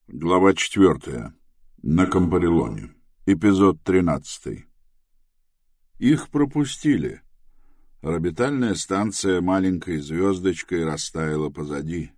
Глава 4. На Кампареллоне. Эпизод 13. Их пропустили. Орбитальная станция маленькой звездочкой растаяла позади.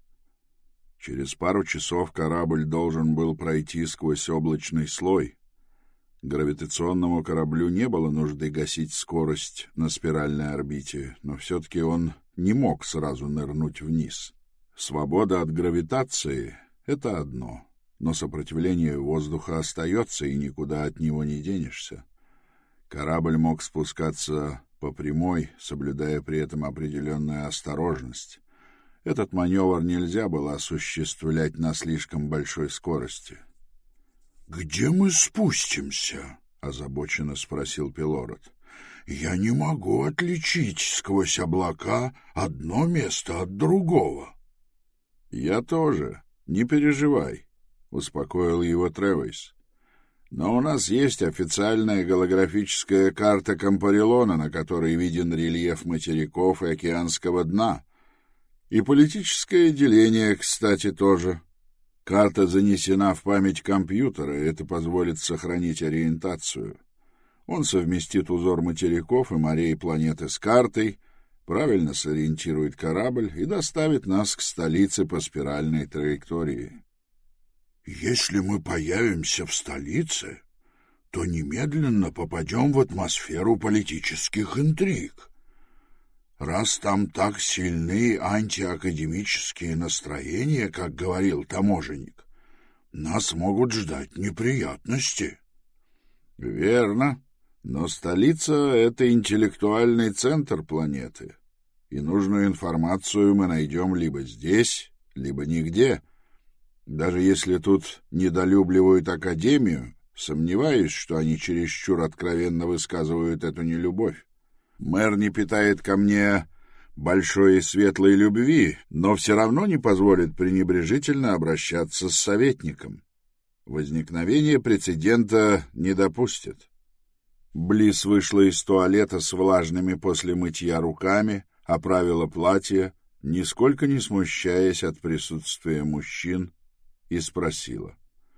Через пару часов корабль должен был пройти сквозь облачный слой. Гравитационному кораблю не было нужды гасить скорость на спиральной орбите, но все-таки он не мог сразу нырнуть вниз. Свобода от гравитации — это одно, но сопротивление воздуха остается, и никуда от него не денешься. Корабль мог спускаться по прямой, соблюдая при этом определенную осторожность. Этот маневр нельзя было осуществлять на слишком большой скорости. «Где мы спустимся?» — озабоченно спросил Пилород. «Я не могу отличить сквозь облака одно место от другого». «Я тоже. Не переживай», — успокоил его Тревис. «Но у нас есть официальная голографическая карта Кампареллона, на которой виден рельеф материков и океанского дна. И политическое деление, кстати, тоже. Карта занесена в память компьютера, и это позволит сохранить ориентацию. Он совместит узор материков и морей планеты с картой, правильно сориентирует корабль и доставит нас к столице по спиральной траектории». «Если мы появимся в столице, то немедленно попадем в атмосферу политических интриг. Раз там так сильны антиакадемические настроения, как говорил таможенник, нас могут ждать неприятности». «Верно, но столица — это интеллектуальный центр планеты, и нужную информацию мы найдем либо здесь, либо нигде. Даже если тут недолюбливают Академию, сомневаюсь, что они чересчур откровенно высказывают эту нелюбовь. Мэр не питает ко мне большой и светлой любви, но все равно не позволит пренебрежительно обращаться с советником. Возникновение прецедента не допустит». Близ вышла из туалета с влажными после мытья руками, оправила платье, нисколько не смущаясь от присутствия мужчин, и спросила: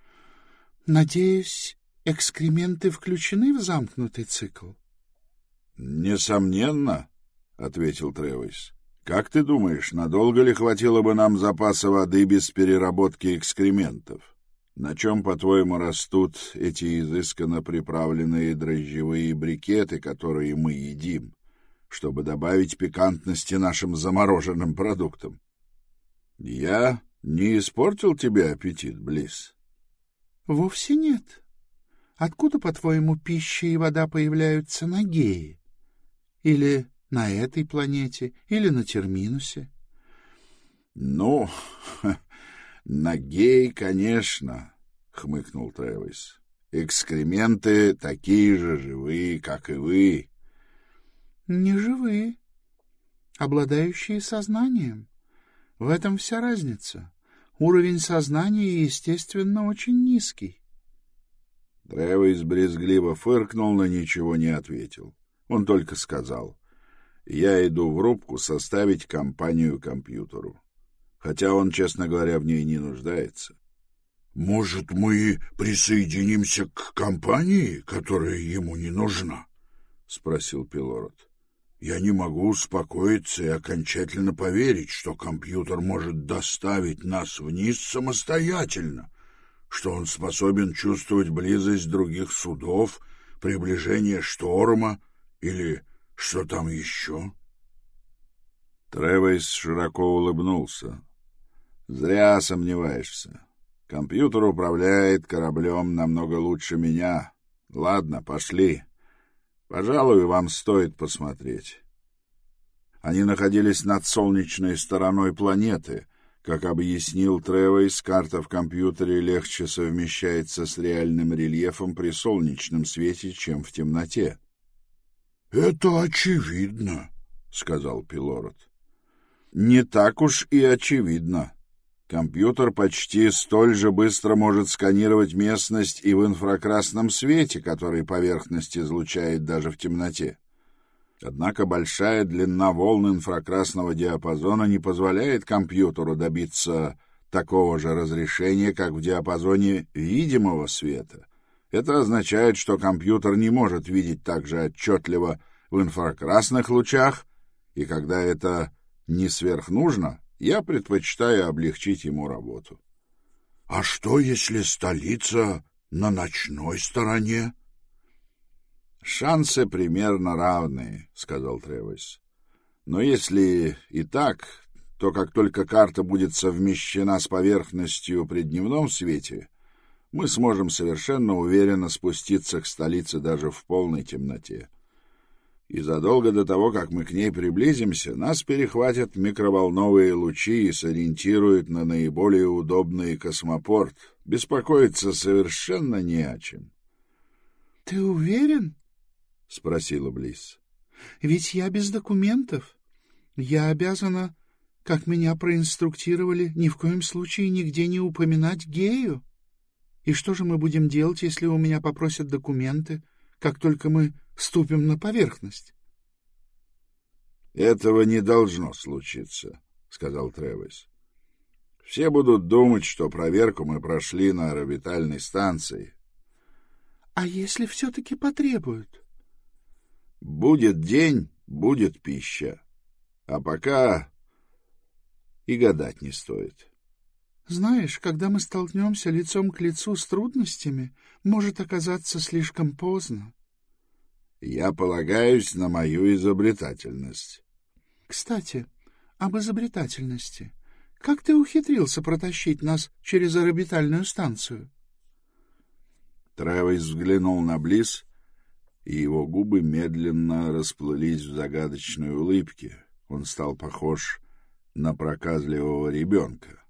«Надеюсь, экскременты включены в замкнутый цикл?» «Несомненно», — ответил Тревис. «Как ты думаешь, надолго ли хватило бы нам запаса воды без переработки экскрементов? На чем, по-твоему, растут эти изысканно приправленные дрожжевые брикеты, которые мы едим, чтобы добавить пикантности нашим замороженным продуктам? Я не испортил тебе аппетит, Близ?» «Вовсе нет. Откуда, по-твоему, пища и вода появляются на Гее? Или на этой планете, или на Терминусе?» «Ну, на Гее, конечно», — хмыкнул Тревис. «Экскременты такие же живые, как и вы». «Не живые, обладающие сознанием. В этом вся разница. Уровень сознания, естественно, очень низкий». Тревис брезгливо фыркнул, но ничего не ответил. Он только сказал: «Я иду в рубку составить компанию компьютеру». Хотя он, честно говоря, в ней не нуждается. «Может, мы присоединимся к компании, которая ему не нужна?» — спросил Пилород. «Я не могу успокоиться и окончательно поверить, что компьютер может доставить нас вниз самостоятельно, что он способен чувствовать близость других судов, приближение шторма или что там еще». Тревис широко улыбнулся. «Зря сомневаешься. Компьютер управляет кораблем намного лучше меня. Ладно, пошли. Пожалуй, вам стоит посмотреть». Они находились над солнечной стороной планеты. Как объяснил Тревис, карта в компьютере легче совмещается с реальным рельефом при солнечном свете, чем в темноте. «Это очевидно», — сказал Пилород. «Не так уж и очевидно. Компьютер почти столь же быстро может сканировать местность и в инфракрасном свете, который поверхность излучает даже в темноте. Однако большая длина волн инфракрасного диапазона не позволяет компьютеру добиться такого же разрешения, как в диапазоне видимого света. Это означает, что компьютер не может видеть так же отчетливо в инфракрасных лучах, и когда это не сверхнужно, я предпочитаю облегчить ему работу. — А что, если столица на ночной стороне? — Шансы примерно равные, — сказал Тревис. — Но если и так, то как только карта будет совмещена с поверхностью при дневном свете, мы сможем совершенно уверенно спуститься к столице даже в полной темноте. И задолго до того, как мы к ней приблизимся, нас перехватят микроволновые лучи и сориентируют на наиболее удобный космопорт. Беспокоиться совершенно не о чем. — Ты уверен? — спросила Близ. — Ведь я без документов. Я обязана, как меня проинструктировали, ни в коем случае нигде не упоминать гею. И что же мы будем делать, если у меня попросят документы, как только мы ступим на поверхность? — Этого не должно случиться, — сказал Тревис. — Все будут думать, что проверку мы прошли на орбитальной станции. — А если все-таки потребуют? — Будет день, будет пища. А пока и гадать не стоит. — Знаешь, когда мы столкнемся лицом к лицу с трудностями, может оказаться слишком поздно. — Я полагаюсь на мою изобретательность. — Кстати, об изобретательности. Как ты ухитрился протащить нас через орбитальную станцию? Тревис взглянул на Близ, и его губы медленно расплылись в загадочной улыбке. Он стал похож на проказливого ребенка.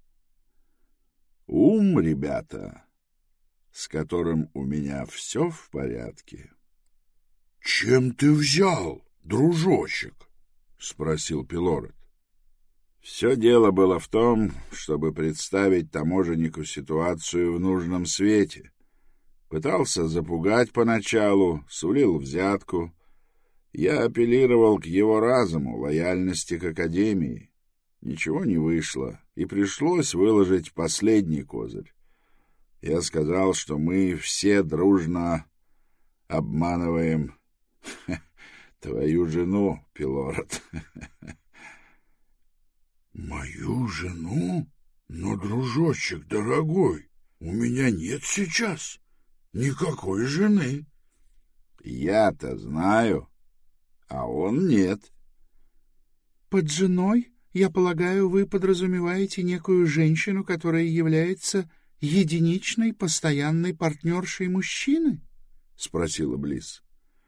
Ум, ребята, с которым у меня все в порядке. — Чем ты взял, дружочек? — спросил Пилород. Все дело было в том, чтобы представить таможеннику ситуацию в нужном свете. Пытался запугать поначалу, сулил взятку. Я апеллировал к его разуму, лояльности к Академии. Ничего не вышло, и пришлось выложить последний козырь. Я сказал, что мы все дружно обманываем твою жену, Пилород. Мою жену? Но, дружочек дорогой, у меня нет сейчас никакой жены. Я-то знаю, а он нет. Под женой, я полагаю, вы подразумеваете некую женщину, которая является единичной постоянной партнершей мужчины? — спросила Близ.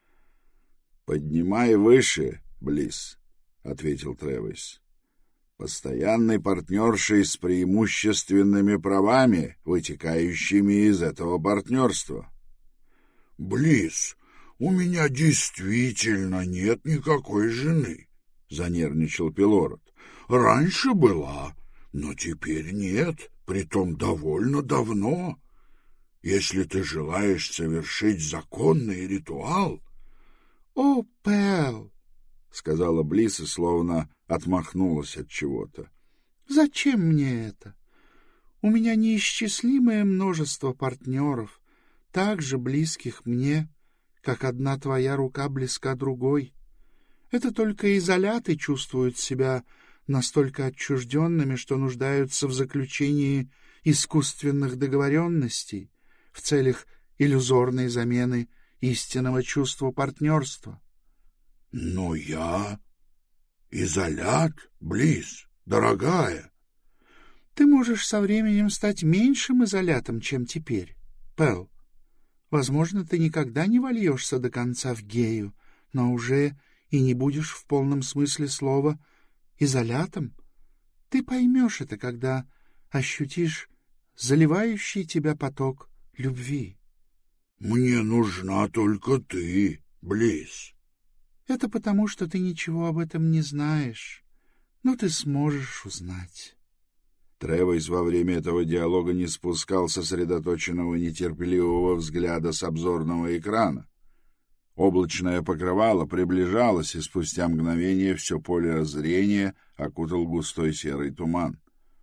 — Поднимай выше, Близ, — ответил Тревис. — Постоянной партнершей с преимущественными правами, вытекающими из этого партнерства. — Близ, у меня действительно нет никакой жены, — занервничал Пилород. — Раньше была, но теперь нет, притом довольно давно. Если ты желаешь совершить законный ритуал... — О, Пэл! — сказала Близ и словно отмахнулась от чего-то. — Зачем мне это? У меня неисчислимое множество партнеров, так же близких мне, как одна твоя рука близка другой. Это только изоляты чувствуют себя настолько отчужденными, что нуждаются в заключении искусственных договоренностей в целях иллюзорной замены истинного чувства партнерства. — Но я... изолят, Близ, дорогая. — Ты можешь со временем стать меньшим изолятом, чем теперь, Пэл. Возможно, ты никогда не вольешься до конца в гею, но уже и не будешь в полном смысле слова изолятом. Ты поймешь это, когда ощутишь заливающий тебя поток любви. — Мне нужна только ты, Близ. — Это потому, что ты ничего об этом не знаешь, но ты сможешь узнать. Тревис во время этого диалога не спускал сосредоточенного нетерпеливого взгляда с обзорного экрана. Облачное покрывало приближалось, и спустя мгновение все поле зрения окутал густой серый туман.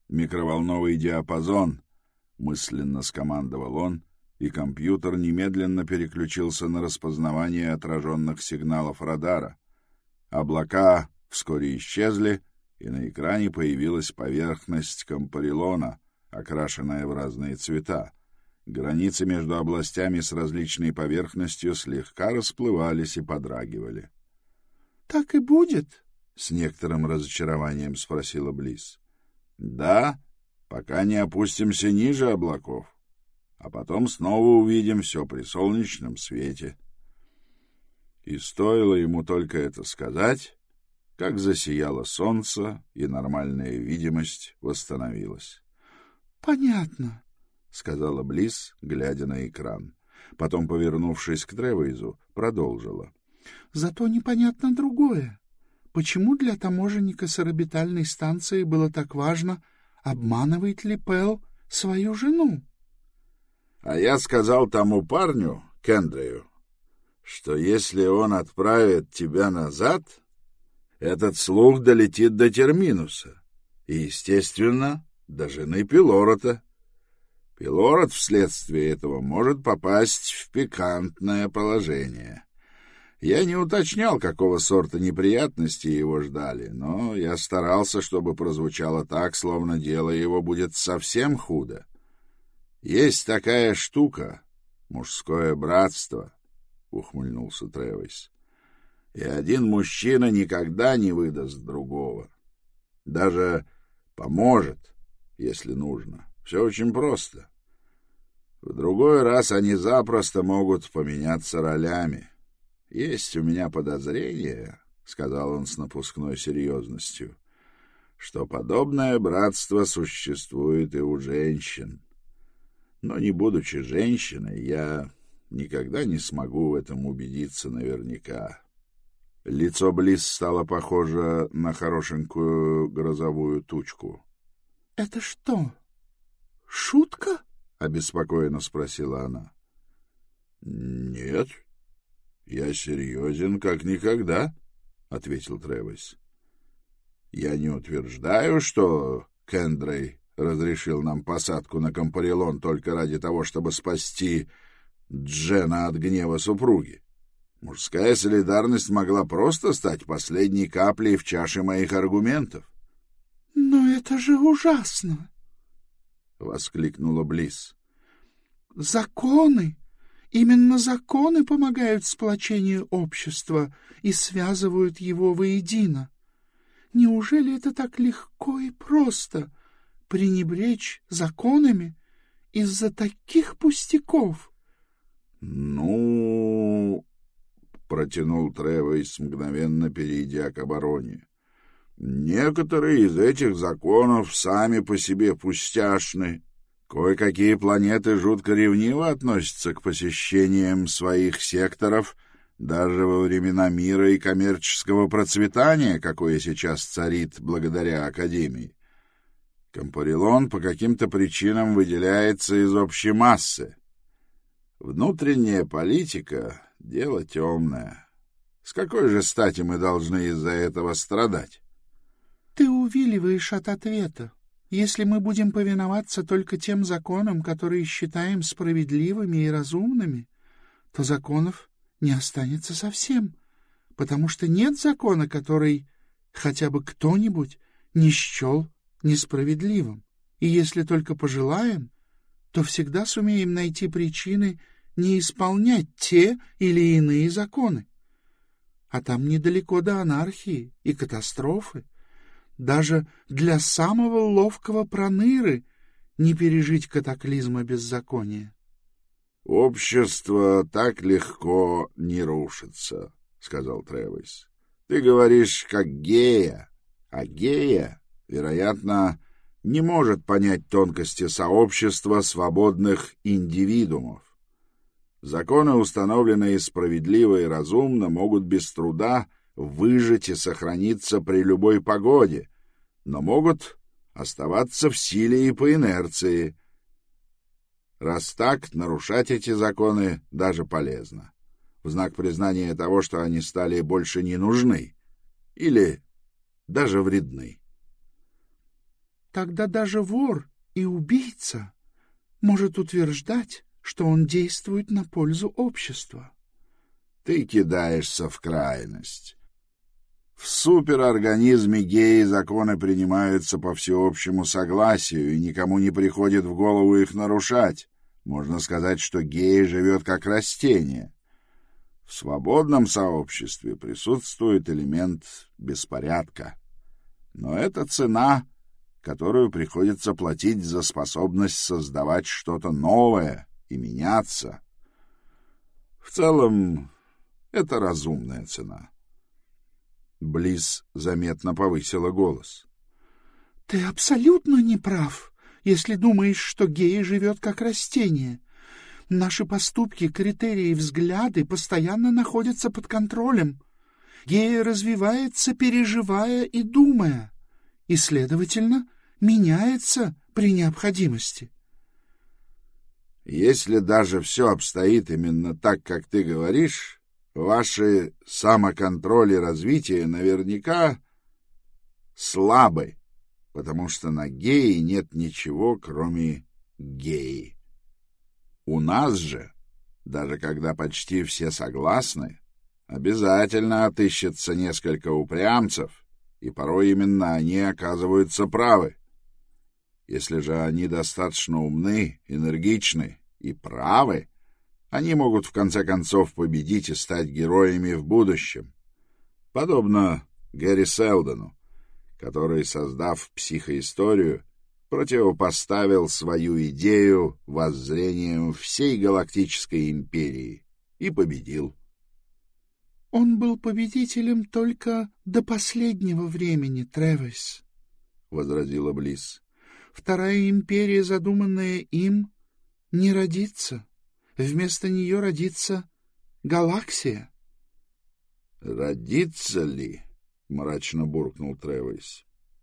«Микроволновый диапазон», — мысленно скомандовал он, и компьютер немедленно переключился на распознавание отраженных сигналов радара. Облака вскоре исчезли, и на экране появилась поверхность Кампарилона, окрашенная в разные цвета. Границы между областями с различной поверхностью слегка расплывались и подрагивали. — Так и будет? — с некоторым разочарованием спросила Близ. — Да, пока не опустимся ниже облаков, а потом снова увидим все при солнечном свете. И стоило ему только это сказать, как засияло солнце, и нормальная видимость восстановилась. — Понятно, — сказала Близ, глядя на экран. Потом, повернувшись к Тревейзу, продолжила. — Зато непонятно другое. Почему для таможенника с орбитальной станции было так важно, обманывает ли Пэл свою жену? — А я сказал тому парню, Кендрею, что если он отправит тебя назад, этот слух долетит до Терминуса и, естественно, до жены Пилорота. Пилорот вследствие этого может попасть в пикантное положение. Я не уточнял, какого сорта неприятности его ждали, но я старался, чтобы прозвучало так, словно дело его будет совсем худо. Есть такая штука — мужское братство, — ухмыльнулся Тревейс. И один мужчина никогда не выдаст другого. Даже поможет, если нужно. Все очень просто. В другой раз они запросто могут поменяться ролями. Есть у меня подозрение, — сказал он с напускной серьезностью, — что подобное братство существует и у женщин. Но не будучи женщиной, я никогда не смогу в этом убедиться наверняка. Лицо Близ стало похоже на хорошенькую грозовую тучку. — Это что, шутка? — обеспокоенно спросила она. — Нет, я серьезен как никогда, — ответил Тревейс. — Я не утверждаю, что Кендрей разрешил нам посадку на Кампарилон только ради того, чтобы спасти Джена от гнева супруги. Мужская солидарность могла просто стать последней каплей в чаше моих аргументов. — Но это же ужасно! — воскликнула Близ. — Законы! Именно законы помогают сплочению общества и связывают его воедино. Неужели это так легко и просто — пренебречь законами из-за таких пустяков? — Ну... — протянул Тревейс, мгновенно перейдя к обороне. — Некоторые из этих законов сами по себе пустяшны. Кое-какие планеты жутко ревниво относятся к посещениям своих секторов даже во времена мира и коммерческого процветания, какое сейчас царит благодаря Академии. Кампарилон по каким-то причинам выделяется из общей массы. Внутренняя политика — дело темное. С какой же стати мы должны из-за этого страдать? — Ты увиливаешь от ответа. Если мы будем повиноваться только тем законам, которые считаем справедливыми и разумными, то законов не останется совсем, потому что нет закона, который хотя бы кто-нибудь не счел несправедливым. И если только пожелаем, то всегда сумеем найти причины не исполнять те или иные законы. А там недалеко до анархии и катастрофы. Даже для самого ловкого проныры не пережить катаклизма беззакония. — Общество так легко не рушится, — сказал Тревейс. — Ты говоришь, как Гея, а Гея, вероятно, не может понять тонкости сообщества свободных индивидуумов. Законы, установленные справедливо и разумно, могут без труда выжить и сохраниться при любой погоде, но могут оставаться в силе и по инерции. Раз так, нарушать эти законы даже полезно, в знак признания того, что они стали больше не нужны или даже вредны. — тогда даже вор и убийца может утверждать, что он действует на пользу общества. Ты кидаешься в крайность. В суперорганизме геи законы принимаются по всеобщему согласию, и никому не приходит в голову их нарушать. Можно сказать, что геи живет как растение. В свободном сообществе присутствует элемент беспорядка. Но это цена, которую приходится платить за способность создавать что-то новое и меняться. В целом, это разумная цена. Близ заметно повысила голос. — Ты абсолютно не прав, если думаешь, что геи живет как растение. Наши поступки, критерии, взгляды постоянно находятся под контролем. Гея развивается, переживая и думая, и, следовательно, меняется при необходимости. Если даже все обстоит именно так, как ты говоришь, ваши самоконтроль и развитие наверняка слабы, потому что на геи нет ничего, кроме геи. У нас же, даже когда почти все согласны, обязательно отыщется несколько упрямцев, и порой именно они оказываются правы. Если же они достаточно умны, энергичны и правы, они могут в конце концов победить и стать героями в будущем. Подобно Гэри Селдону, который, создав психоисторию, противопоставил свою идею воззрениям всей галактической империи и победил. — Он был победителем только до последнего времени, Тревис, — возразила Близ. — Вторая империя, задуманная им, не родится. Вместо нее родится галаксия. — Родится ли? — мрачно буркнул Тревис.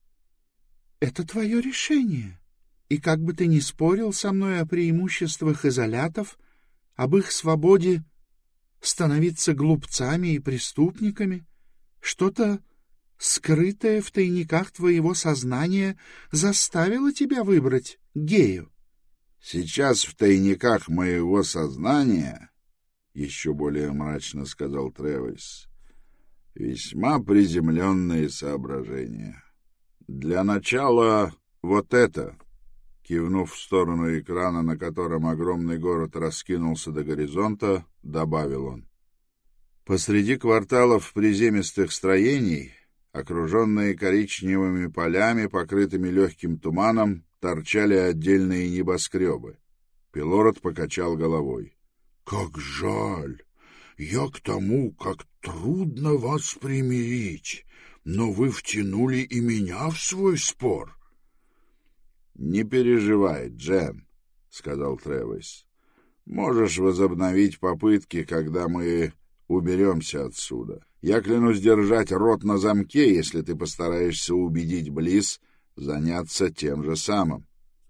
— Это твое решение. И как бы ты ни спорил со мной о преимуществах изолятов, об их свободе становиться глупцами и преступниками, что-то, скрытое в тайниках твоего сознания, заставило тебя выбрать гею. Сейчас в тайниках моего сознания, — еще более мрачно сказал Тревис, — весьма приземленные соображения. Для начала вот это, кивнув в сторону экрана, на котором огромный город раскинулся до горизонта, добавил он. Посреди кварталов приземистых строений, окруженные коричневыми полями, покрытыми легким туманом, торчали отдельные небоскребы. Пилород покачал головой. — Как жаль! Я к тому, как трудно вас примирить, но вы втянули и меня в свой спор. — Не переживай, Джен, — сказал Тревис. — Можешь возобновить попытки, когда мы уберемся отсюда. Я клянусь держать рот на замке, если ты постараешься убедить Близ заняться тем же самым.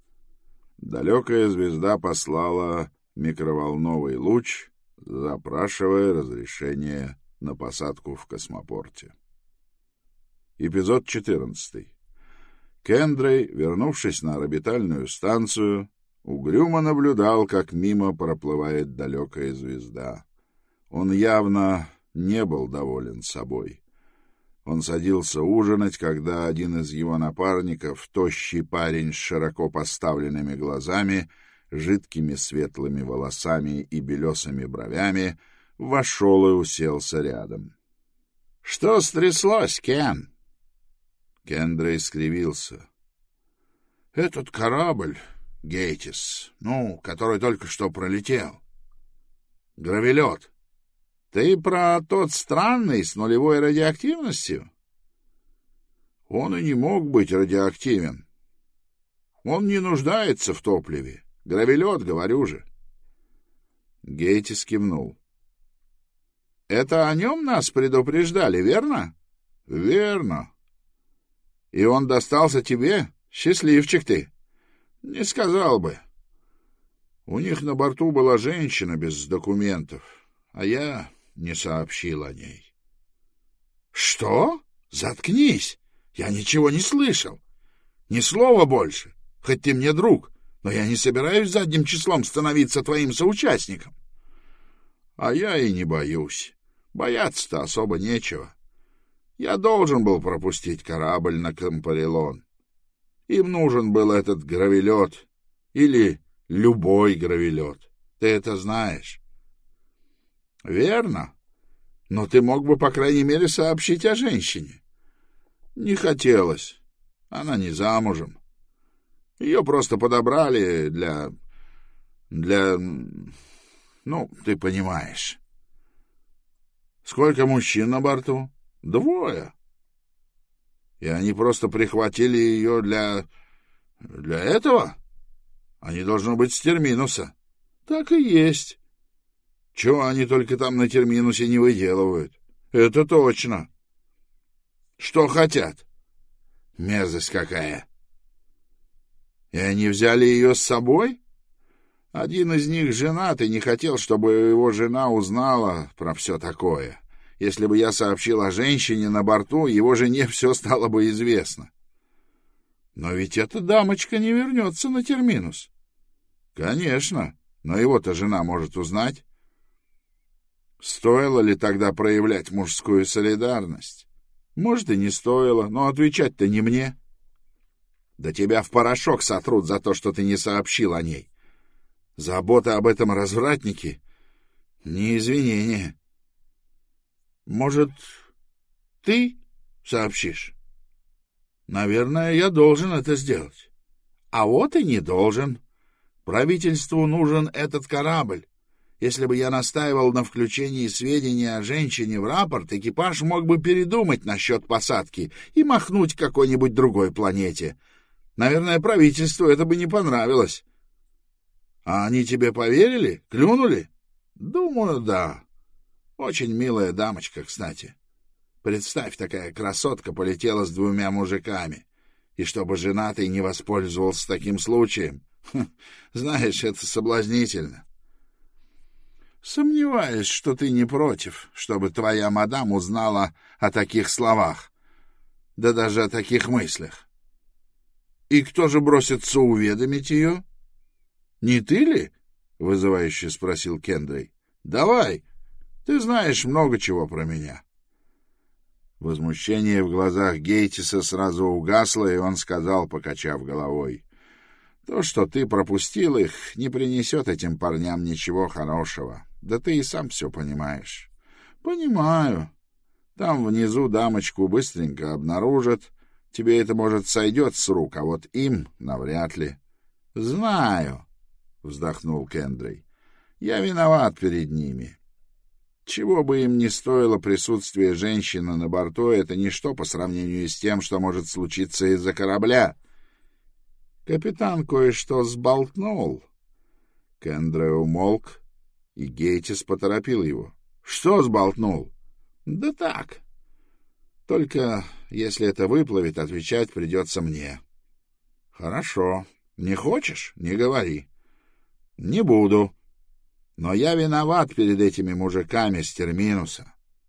Далекая звезда послала микроволновый луч, запрашивая разрешение на посадку в космопорте. Эпизод 14. Кендрей, вернувшись на орбитальную станцию, угрюмо наблюдал, как мимо проплывает далекая звезда. Он явно не был доволен собой. Он садился ужинать, когда один из его напарников, тощий парень с широко поставленными глазами, жидкими светлыми волосами и белесыми бровями, вошел и уселся рядом. — Что стряслось, Кен? Кендрей скривился. — Этот корабль, Гейтис, который только что пролетел. Гравелет. Ты про тот странный с нулевой радиоактивностью? Он и не мог быть радиоактивен. Он не нуждается в топливе. Гравелет, говорю же. Гейтис кивнул. — Это о нем нас предупреждали, верно? — Верно. — И он достался тебе? Счастливчик ты. — Не сказал бы. У них на борту была женщина без документов, а я не сообщил о ней. — Что? Заткнись! Я ничего не слышал. Ни слова больше, хоть ты мне друг, но я не собираюсь задним числом становиться твоим соучастником. А я и не боюсь. Бояться-то особо нечего. Я должен был пропустить корабль на Кампарилон. Им нужен был этот гравелет или любой гравелет. Ты это знаешь. Верно. Но ты мог бы, по крайней мере, сообщить о женщине. Не хотелось. Она не замужем. Ее просто подобрали для... Ну, ты понимаешь. Сколько мужчин на борту? 2. И они просто прихватили ее для этого? Они должны быть с терминуса. Так и есть. Чего они только там на терминусе не выделывают? Это точно. Что хотят? Мерзость какая. И они взяли ее с собой? Один из них женат и не хотел, чтобы его жена узнала про все такое. Если бы я сообщил о женщине на борту, его жене все стало бы известно. Но ведь эта дамочка не вернется на терминус. Конечно, но его-то жена может узнать. Стоило ли тогда проявлять мужскую солидарность? Может, и не стоило, но отвечать-то не мне. Да тебя в порошок сотрут за то, что ты не сообщил о ней. Забота об этом развратнике — не извинение. Может, ты сообщишь? Наверное, я должен это сделать. А вот и не должен. Правительству нужен этот корабль. Если бы я настаивал на включении сведений о женщине в рапорт, экипаж мог бы передумать насчет посадки и махнуть к какой-нибудь другой планете. Наверное, правительству это бы не понравилось. А они тебе поверили? Клюнули? Думаю, да. Очень милая дамочка, кстати. Представь, такая красотка полетела с 2 мужиками. И чтобы женатый не воспользовался таким случаем. Знаешь, это соблазнительно. Сомневаюсь, что ты не против, чтобы твоя мадам узнала о таких словах, да даже о таких мыслях. И кто же бросится уведомить ее? Не ты ли? — вызывающе спросил Кендрей. — Давай, ты знаешь много чего про меня. Возмущение в глазах Гейтиса сразу угасло, и он сказал, покачав головой: — То, что ты пропустил их, не принесет этим парням ничего хорошего. Да ты и сам все понимаешь. — Понимаю. Там внизу дамочку быстренько обнаружат. Тебе это, может, сойдет с рук, а вот им навряд ли. — Знаю, — вздохнул Кендрей. — Я виноват перед ними. Чего бы им ни стоило присутствие женщины на борту, это ничто по сравнению с тем, что может случиться из-за корабля. Капитан кое-что сболтнул. Кендрей умолк, и Гейтис поторопил его. — Что сболтнул? — Да так. Только если это выплывет, отвечать придется мне. — Хорошо. Не хочешь — не говори. — Не буду. Но я виноват перед этими мужиками с терминуса.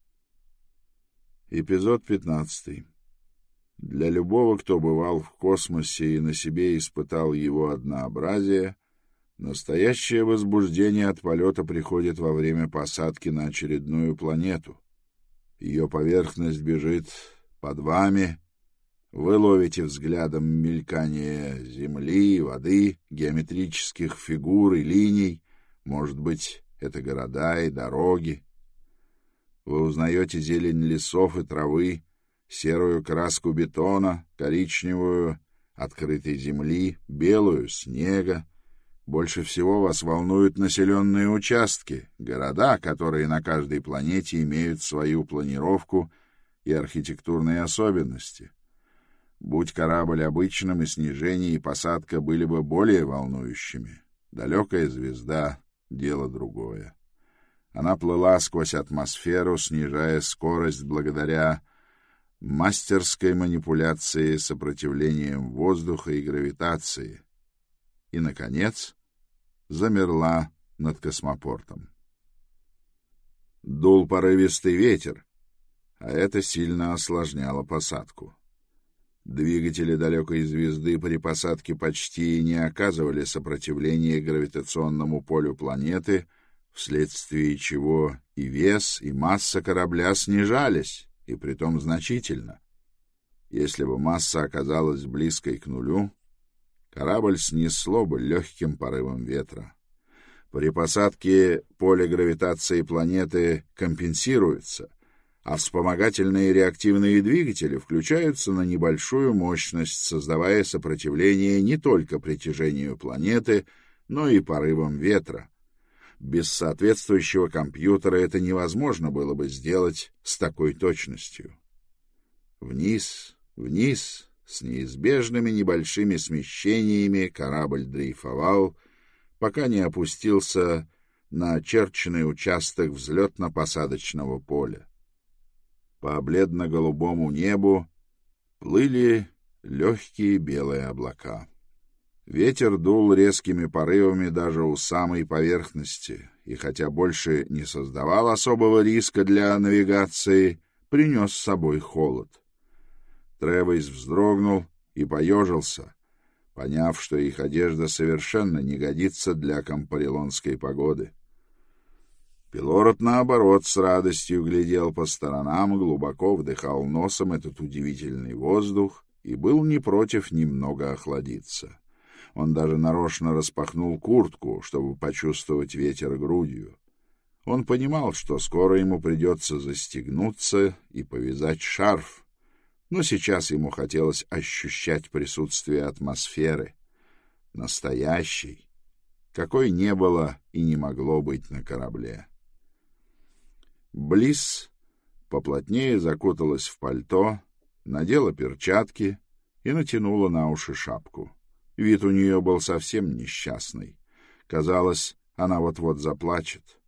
Эпизод 15. Для любого, кто бывал в космосе и на себе испытал его однообразие, настоящее возбуждение от полета приходит во время посадки на очередную планету. Ее поверхность бежит под вами, вы ловите взглядом мелькание земли, воды, геометрических фигур и линий, может быть, это города и дороги. Вы узнаете зелень лесов и травы, серую краску бетона, коричневую открытой земли, белую снега. Больше всего вас волнуют населенные участки, города, которые на каждой планете имеют свою планировку и архитектурные особенности. Будь корабль обычным, и снижение, и посадка были бы более волнующими. Далекая звезда — дело другое. Она плыла сквозь атмосферу, снижая скорость благодаря мастерской манипуляции сопротивлением воздуха и гравитации. И, наконец, замерла над космопортом. Дул порывистый ветер, а это сильно осложняло посадку. Двигатели далекой звезды при посадке почти не оказывали сопротивления гравитационному полю планеты, вследствие чего и вес, и масса корабля снижались, и притом значительно. Если бы масса оказалась близкой к нулю, корабль снесло бы легким порывом ветра. При посадке поле гравитации планеты компенсируется, а вспомогательные реактивные двигатели включаются на небольшую мощность, создавая сопротивление не только притяжению планеты, но и порывам ветра. Без соответствующего компьютера это невозможно было бы сделать с такой точностью. Вниз, вниз, с неизбежными небольшими смещениями корабль дрейфовал, пока не опустился на очерченный участок взлетно-посадочного поля. По бледно-голубому небу плыли легкие белые облака. Ветер дул резкими порывами даже у самой поверхности, и хотя больше не создавал особого риска для навигации, принес с собой холод. Тревис вздрогнул и поежился, поняв, что их одежда совершенно не годится для кампарилонской погоды. Пилород, наоборот, с радостью глядел по сторонам, глубоко вдыхал носом этот удивительный воздух и был не против немного охладиться. Он даже нарочно распахнул куртку, чтобы почувствовать ветер грудью. Он понимал, что скоро ему придется застегнуться и повязать шарф, но сейчас ему хотелось ощущать присутствие атмосферы, настоящей, какой не было и не могло быть на корабле. Близ поплотнее закуталась в пальто, надела перчатки и натянула на уши шапку. Вид у нее был совсем несчастный. Казалось, она вот-вот заплачет.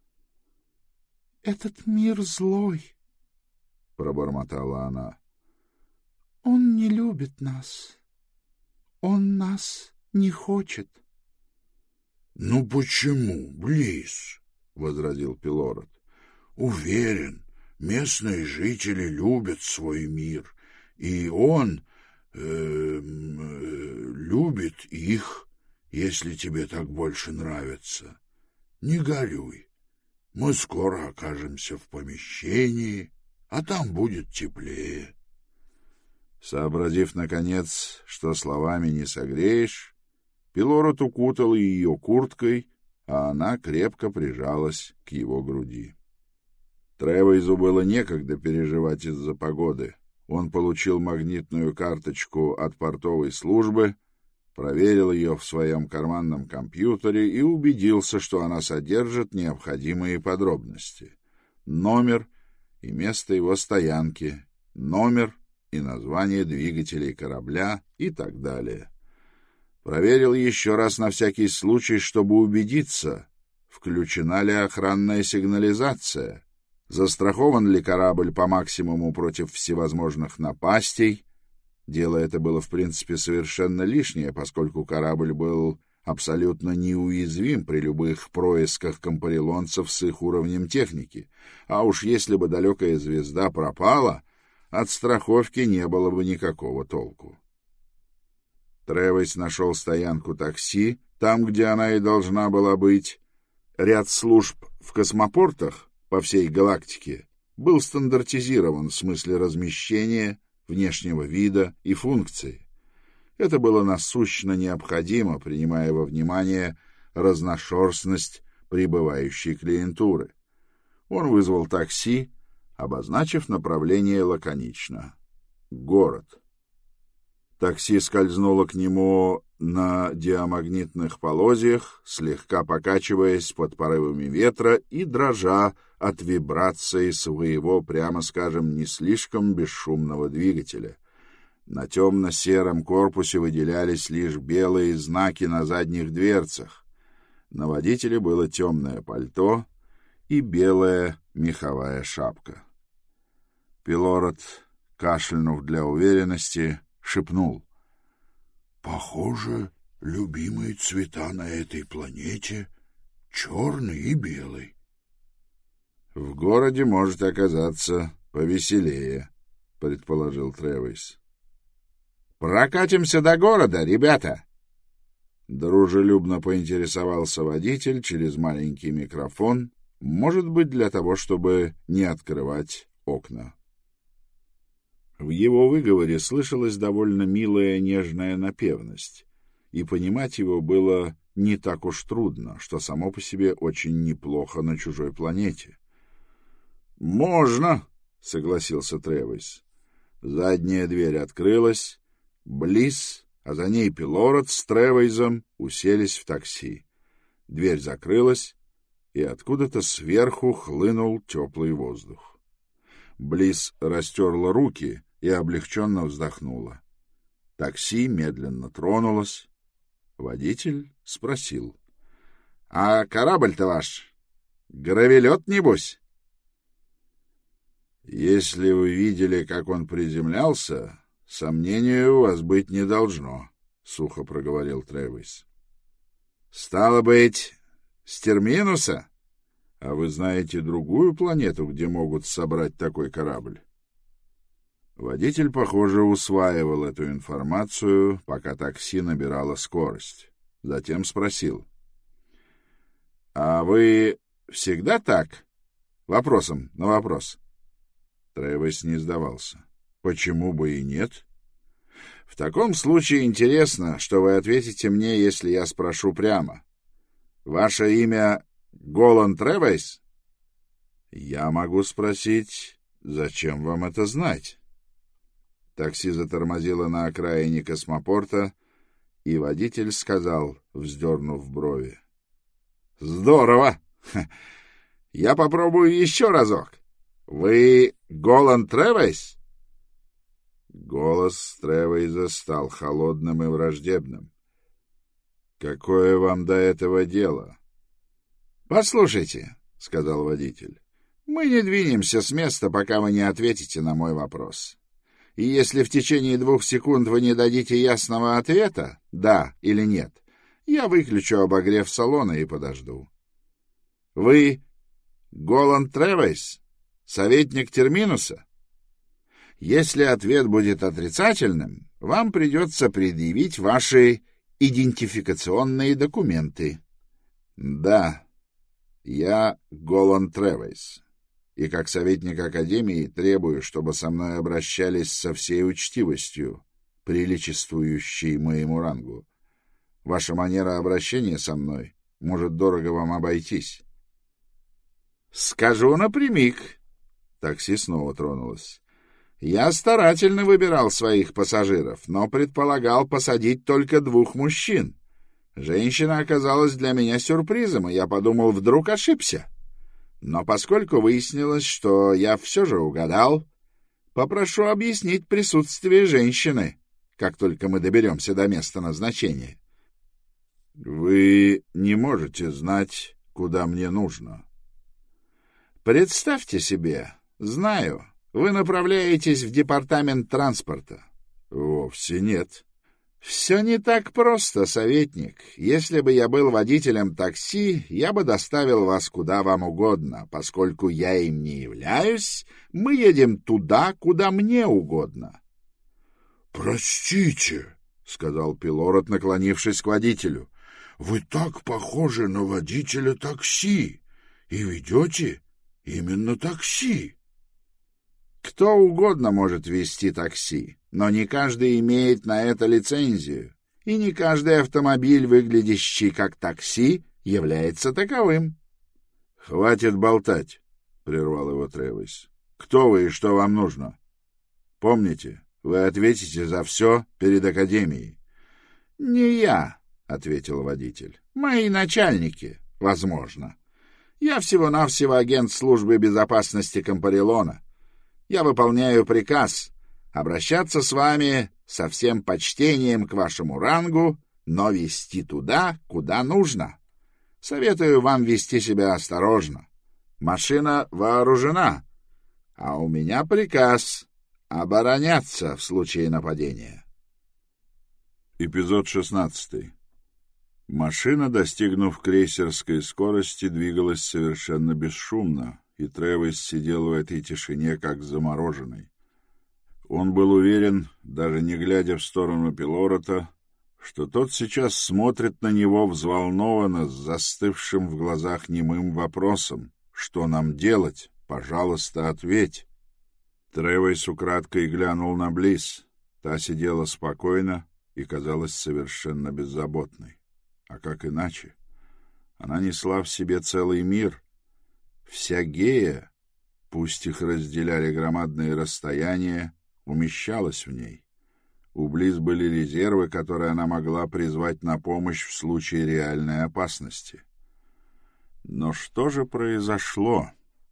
— Этот мир злой, — пробормотала она. — Он не любит нас. Он нас не хочет. — Ну почему, Близ? — возразил Пилород. — Уверен, местные жители любят свой мир, и он любит их, если тебе так больше нравится. Не горюй. Мы скоро окажемся в помещении, а там будет теплее. Сообразив, наконец, что словами не согреешь, Пилород укутал ее курткой, а она крепко прижалась к его груди. Тревису было некогда переживать из-за погоды. Он получил магнитную карточку от портовой службы, проверил ее в своем карманном компьютере и убедился, что она содержит необходимые подробности. Номер и место его стоянки, номер и название двигателей корабля и так далее. Проверил еще раз на всякий случай, чтобы убедиться, включена ли охранная сигнализация, застрахован ли корабль по максимуму против всевозможных напастей. Дело это было, в принципе, совершенно лишнее, поскольку корабль был абсолютно неуязвим при любых происках кампарилонцев с их уровнем техники. А уж если бы далекая звезда пропала, от страховки не было бы никакого толку. Тревис нашел стоянку такси, там, где она и должна была быть. Ряд служб в космопортах по всей галактике был стандартизирован в смысле размещения, внешнего вида и функций. Это было насущно необходимо, принимая во внимание разношерстность прибывающей клиентуры. Он вызвал такси, обозначив направление лаконично — город. Такси скользнуло к нему на диамагнитных полозьях, слегка покачиваясь под порывами ветра и дрожа от вибрации своего, прямо скажем, не слишком бесшумного двигателя. На темно-сером корпусе выделялись лишь белые знаки на задних дверцах. На водителе было темное пальто и белая меховая шапка. Пилород, кашлянув для уверенности, шепнул: «Похоже, любимые цвета на этой планете — черный и белый». «В городе может оказаться повеселее», — предположил Тревис. «Прокатимся до города, ребята!» Дружелюбно поинтересовался водитель через маленький микрофон, может быть, для того, чтобы не открывать окна. В его выговоре слышалась довольно милая нежная напевность, и понимать его было не так уж трудно, что само по себе очень неплохо на чужой планете. «Можно», — согласился Тревис. Задняя дверь открылась, Блисс, а за ней Пилород с Тревисом уселись в такси. Дверь закрылась, и откуда-то сверху хлынул теплый воздух. Блисс растерла руки и облегченно вздохнула. Такси медленно тронулось. Водитель спросил: «А корабль-то ваш? Гравелет, небось?» «Если вы видели, как он приземлялся, сомнения у вас быть не должно», — сухо проговорил Тревис. «Стало быть, с Терминуса? А вы знаете другую планету, где могут собрать такой корабль?» Водитель, похоже, усваивал эту информацию, пока такси набирало скорость. Затем спросил: «А вы всегда так? Вопросом на вопрос». Тревис не сдавался. «Почему бы и нет?» «В таком случае интересно, что вы ответите мне, если я спрошу прямо. Ваше имя Голан Тревис?» «Я могу спросить, зачем вам это знать?» Такси затормозило на окраине космопорта, и водитель сказал, вздернув брови: «Здорово! Я попробую еще разок. Вы Голан Тревис?» Голос Тревиса стал холодным и враждебным. «Какое вам до этого дело?» «Послушайте», — сказал водитель, — «мы не двинемся с места, пока вы не ответите на мой вопрос. И если в течение 2 секунд вы не дадите ясного ответа, да или нет, я выключу обогрев салона и подожду. Вы Голан Тревис, советник Терминуса? Если ответ будет отрицательным, вам придется предъявить ваши идентификационные документы». «Да, я Голан Тревис, и как советник Академии требую, чтобы со мной обращались со всей учтивостью, приличествующей моему рангу. Ваша манера обращения со мной может дорого вам обойтись». «Скажу напрямик». Такси снова тронулось. «Я старательно выбирал своих пассажиров, но предполагал посадить только 2 мужчин. Женщина оказалась для меня сюрпризом, и я подумал, вдруг ошибся. Но поскольку выяснилось, что я все же угадал, попрошу объяснить присутствие женщины, как только мы доберемся до места назначения». «Вы не можете знать, куда мне нужно». «Представьте себе, знаю, вы направляетесь в департамент транспорта». «Вовсе нет». «Все не так просто, советник. Если бы я был водителем такси, я бы доставил вас куда вам угодно. Поскольку я им не являюсь, мы едем туда, куда мне угодно». «Простите», — сказал Пилород, наклонившись к водителю, — «вы так похожи на водителя такси и ведете именно такси». «Кто угодно может вести такси, но не каждый имеет на это лицензию, и не каждый автомобиль, выглядящий как такси, является таковым». «Хватит болтать», — прервал его Тревис. «Кто вы и что вам нужно? Помните, вы ответите за все перед Академией». «Не я», — ответил водитель. «Мои начальники, возможно. Я всего-навсего агент службы безопасности Кампарилона. Я выполняю приказ обращаться с вами со всем почтением к вашему рангу, но вести туда, куда нужно. Советую вам вести себя осторожно. Машина вооружена, а у меня приказ обороняться в случае нападения». Эпизод 16. Машина, достигнув крейсерской скорости, двигалась совершенно бесшумно, и Тревис сидел в этой тишине, как замороженный. Он был уверен, даже не глядя в сторону Пилорота, что тот сейчас смотрит на него взволнованно, с застывшим в глазах немым вопросом: «Что нам делать? Пожалуйста, ответь». Тревойс украдкой глянул на Близ. Та сидела спокойно и казалась совершенно беззаботной. А как иначе? Она несла в себе целый мир. Вся Гея, пусть их разделяли громадные расстояния, умещалась в ней. У Близ были резервы, которые она могла призвать на помощь в случае реальной опасности. Но что же произошло?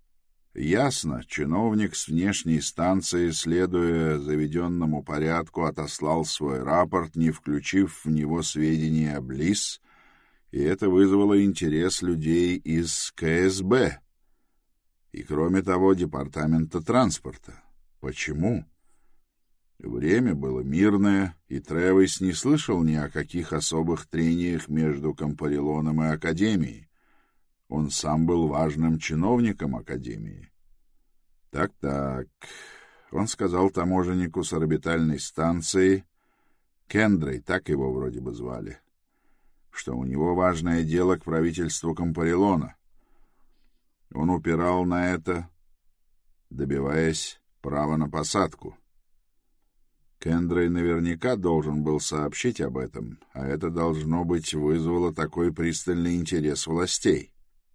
Ясно, чиновник с внешней станции, следуя заведенному порядку, отослал свой рапорт, не включив в него сведения о Близ, и это вызвало интерес людей из КСБ и, кроме того, Департамента транспорта. Почему? Время было мирное, и Тревойс не слышал ни о каких особых трениях между Кампарилоном и Академией. Он сам был важным чиновником Академии. Так-так, он сказал таможеннику с орбитальной станции, Кендрей, так его вроде бы звали, что у него важное дело к правительству Кампарилона. Он упирал на это, добиваясь права на посадку. Кендрей наверняка должен был сообщить об этом, а это, должно быть, вызвало такой пристальный интерес властей.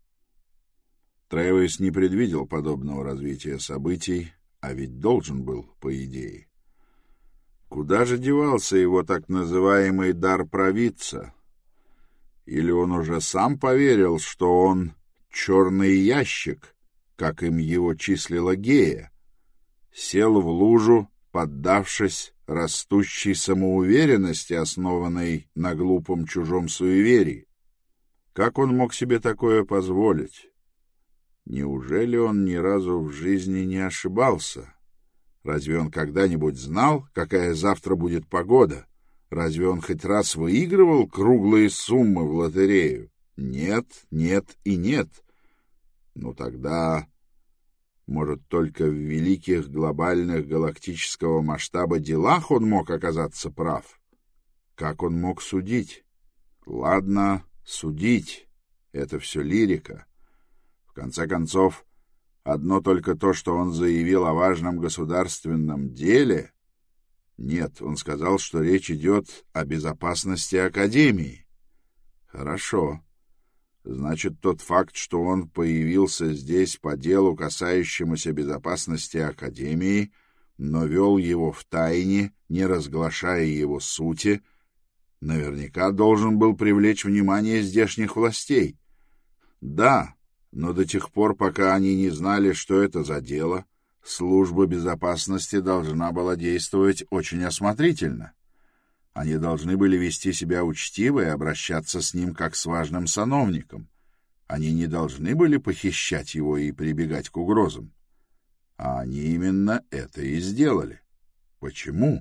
Тревойс не предвидел подобного развития событий, а ведь должен был, по идее. Куда же девался его так называемый дар провидца? Или он уже сам поверил, что он черный ящик, как им его числила Гея, сел в лужу, поддавшись растущей самоуверенности, основанной на глупом чужом суеверии? Как он мог себе такое позволить? Неужели он ни разу в жизни не ошибался? Разве он когда-нибудь знал, какая завтра будет погода? Разве он хоть раз выигрывал круглые суммы в лотерею? Нет, нет и нет. Ну тогда, может, только в великих глобальных галактического масштаба делах он мог оказаться прав? Как он мог судить? Ладно, судить — это все лирика. В конце концов, одно только то, что он заявил о важном государственном деле... Нет, он сказал, что речь идет о безопасности Академии. Хорошо. Значит, тот факт, что он появился здесь по делу, касающемуся безопасности Академии, но вел его в тайне, не разглашая его сути, наверняка должен был привлечь внимание здешних властей. Да, но до тех пор, пока они не знали, что это за дело, служба безопасности должна была действовать очень осмотрительно. Они должны были вести себя учтиво и обращаться с ним как с важным сановником. Они не должны были похищать его и прибегать к угрозам. А они именно это и сделали. Почему?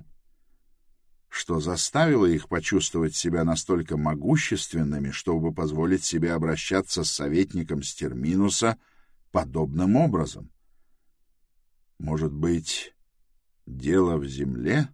Что заставило их почувствовать себя настолько могущественными, чтобы позволить себе обращаться с советником Стерминуса подобным образом? Может быть, дело в земле?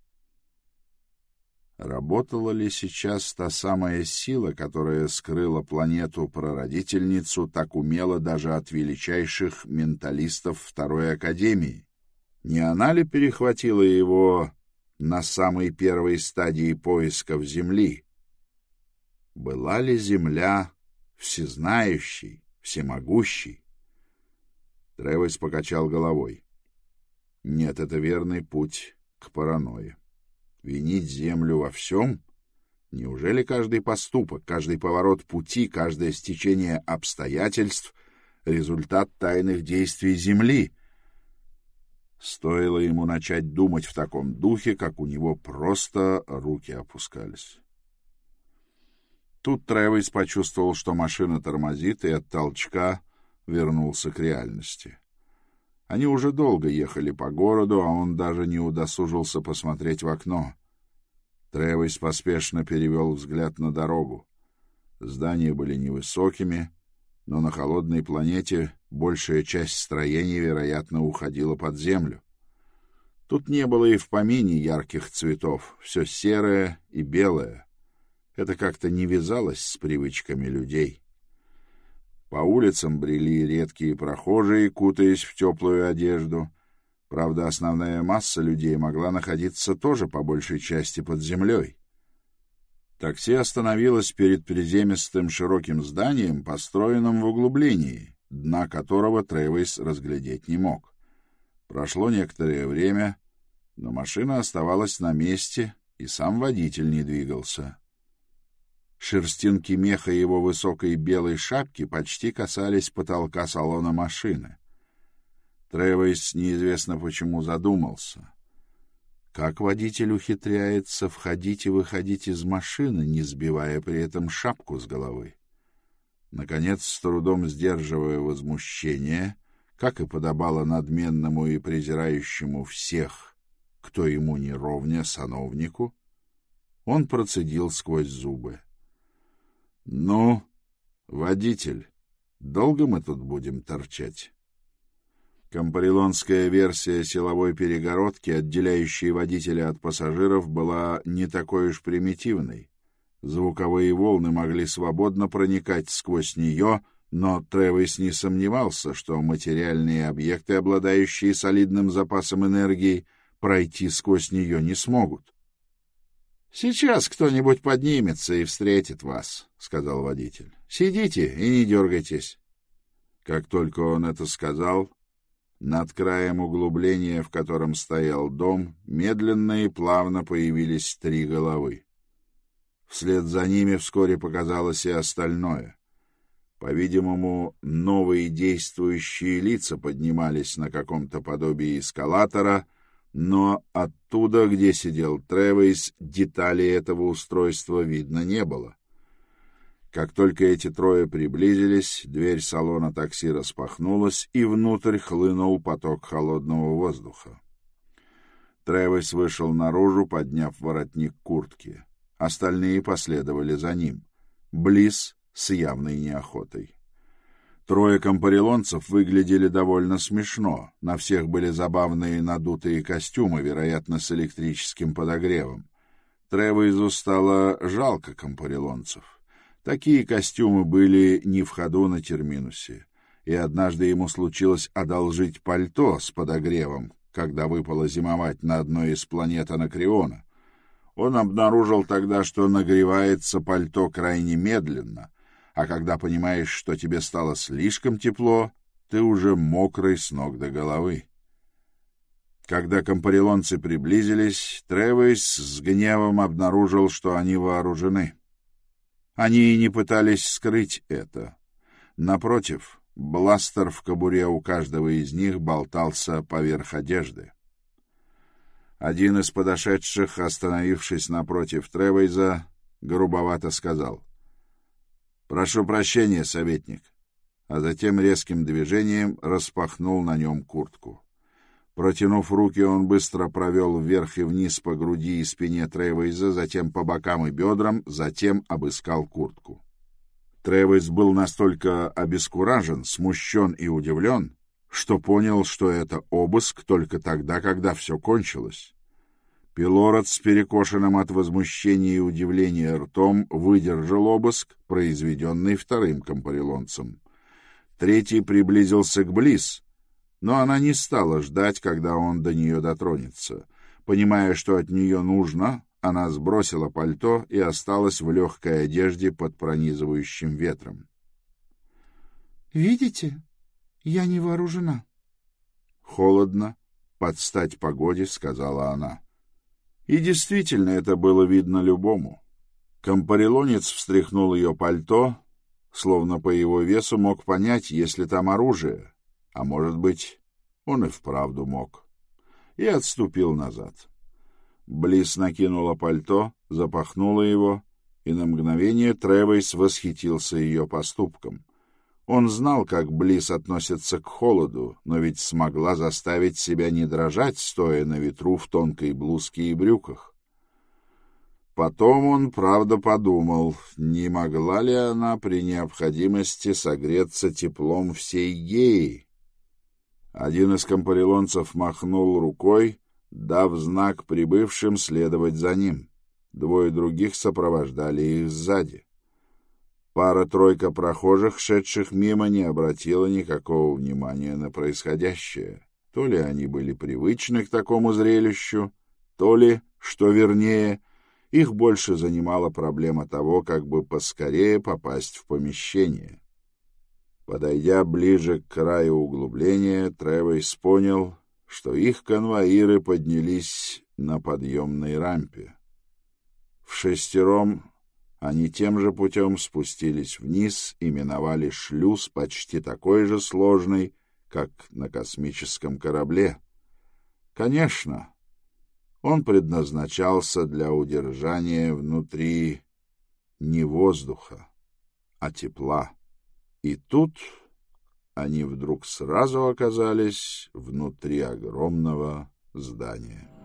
Работала ли сейчас та самая сила, которая скрыла планету-прародительницу так умело даже от величайших менталистов Второй Академии? Не она ли перехватила его на самой первой стадии поисков Земли? Была ли Земля всезнающей, всемогущей? Тревойс покачал головой. Нет, это верный путь к паранойе. Винить Землю во всем? Неужели каждый поступок, каждый поворот пути, каждое стечение обстоятельств — результат тайных действий Земли? Стоило ему начать думать в таком духе, как у него просто руки опускались. Тут Тревойс почувствовал, что машина тормозит, и от толчка вернулся к реальности. Они уже долго ехали по городу, а он даже не удосужился посмотреть в окно. Тревойс поспешно перевел взгляд на дорогу. Здания были невысокими, но на холодной планете большая часть строений, вероятно, уходила под землю. Тут не было и в помине ярких цветов, все серое и белое. Это как-то не вязалось с привычками людей. По улицам брели редкие прохожие, кутаясь в теплую одежду. Правда, основная масса людей могла находиться тоже по большей части под землей. Такси остановилось перед приземистым широким зданием, построенным в углублении, дна которого Тревис разглядеть не мог. Прошло некоторое время, но машина оставалась на месте, и сам водитель не двигался. Шерстинки меха его высокой белой шапки почти касались потолка салона машины. Тревис неизвестно почему задумался. Как водитель ухитряется входить и выходить из машины, не сбивая при этом шапку с головы? Наконец, с трудом сдерживая возмущение, как и подобало надменному и презирающему всех, кто ему не ровня, сановнику, он процедил сквозь зубы: «Ну, водитель, долго мы тут будем торчать?» Кампарилонская версия силовой перегородки, отделяющей водителя от пассажиров, была не такой уж примитивной. Звуковые волны могли свободно проникать сквозь нее, но Тревис не сомневался, что материальные объекты, обладающие солидным запасом энергии, пройти сквозь нее не смогут. «Сейчас кто-нибудь поднимется и встретит вас», — сказал водитель. «Сидите и не дергайтесь». Как только он это сказал, над краем углубления, в котором стоял дом, медленно и плавно появились 3 головы. Вслед за ними вскоре показалось и остальное. По-видимому, новые действующие лица поднимались на каком-то подобии эскалатора, но оттуда, где сидел Тревис, деталей этого устройства видно не было. Как только эти 3 приблизились, дверь салона такси распахнулась, и внутрь хлынул поток холодного воздуха. Тревис вышел наружу, подняв воротник куртки. Остальные последовали за ним. Близ с явной неохотой. 3 кампарилонцев выглядели довольно смешно. На всех были забавные надутые костюмы, вероятно, с электрическим подогревом. Тревису стало жалко кампарилонцев. Такие костюмы были не в ходу на терминусе, и однажды ему случилось одолжить пальто с подогревом, когда выпало зимовать на одной из планет Анакреона. Он обнаружил тогда, что нагревается пальто крайне медленно, а когда понимаешь, что тебе стало слишком тепло, ты уже мокрый с ног до головы. Когда кампарилонцы приблизились, Тревис с гневом обнаружил, что они вооружены. Они и не пытались скрыть это. Напротив, бластер в кобуре у каждого из них болтался поверх одежды. Один из подошедших, остановившись напротив Тревиса, грубовато сказал: «Прошу прощения, советник», а затем резким движением распахнул на нем куртку. Протянув руки, он быстро провел вверх и вниз по груди и спине Тревиса, затем по бокам и бедрам, затем обыскал куртку. Тревис был настолько обескуражен, смущен и удивлен, что понял, что это обыск только тогда, когда все кончилось. Пилород с перекошенным от возмущения и удивления ртом выдержал обыск, произведенный 2 кампарилонцем. 3 приблизился к Близ, но она не стала ждать, когда он до нее дотронется. Понимая, что от нее нужно, она сбросила пальто и осталась в легкой одежде под пронизывающим ветром. «Видите, я не вооружена». «Холодно, под стать погоде», — сказала она. И действительно, это было видно любому. Кампарилонец встряхнул ее пальто, словно по его весу мог понять, есть ли там оружие. А может быть, он и вправду мог. И отступил назад. Близ накинула пальто, запахнула его, и на мгновение Тревис восхитился ее поступком. Он знал, как Близ относится к холоду, но ведь смогла заставить себя не дрожать, стоя на ветру в тонкой блузке и брюках. Потом он, правда, подумал, не могла ли она при необходимости согреться теплом всей Геи. Один из кампарилонцев махнул рукой, дав знак прибывшим следовать за ним. Двое других сопровождали их сзади. Пара-тройка прохожих, шедших мимо, не обратила никакого внимания на происходящее. То ли они были привычны к такому зрелищу, то ли, что вернее, их больше занимала проблема того, как бы поскорее попасть в помещение. Подойдя ближе к краю углубления, Тревойс понял, что их конвоиры поднялись на подъемной рампе. Вшестером они тем же путем спустились вниз и миновали шлюз, почти такой же сложный, как на космическом корабле. Конечно, он предназначался для удержания внутри не воздуха, а тепла. И тут они вдруг сразу оказались внутри огромного здания.